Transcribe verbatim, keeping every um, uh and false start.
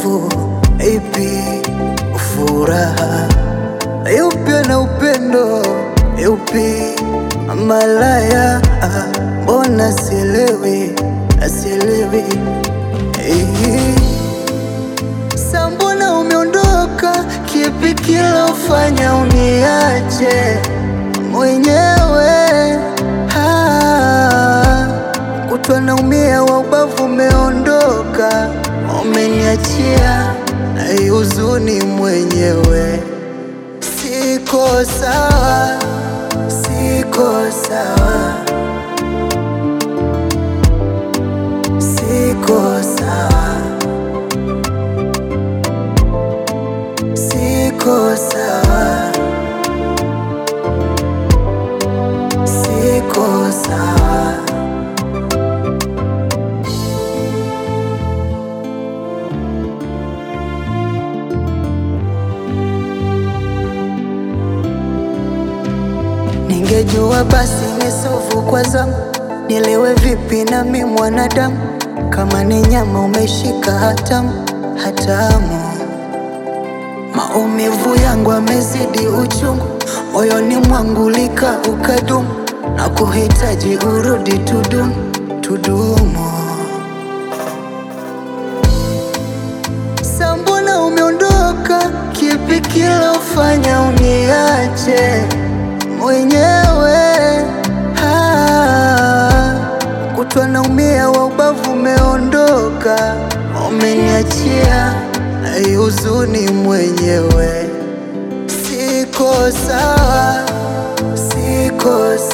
maumivu, ipi furaha, yupi na upendo, yupi malaya? Mbona sielewi, sielewi. Sa mbona umeondoka, kipi kilofanya uniache mwenyewe? Kutwa naumia, wa ubavu umeondoka, umeniachia huzuni mwenyewe. Siko sawa, siko sawa, siko sawa, siko sawa, siko sawa. Ningejua basi nisovu kwa zangu, nielewe vipi na mi mwanadamu. Kama ni nyama umeshika hatamu, hatamu. Maumivu yangu amezidi uchungu, moyoni mwangu lika ukadumu, na kuhitaji urudi tudumu, tudumu. Sa mbona umeondoka, kipi kilofanya uniache mwenyewe? Kutwa naumia, wa ubavu umeondoka, umeniachia huzuni mwenyewe. Siko sawa, siko sawa.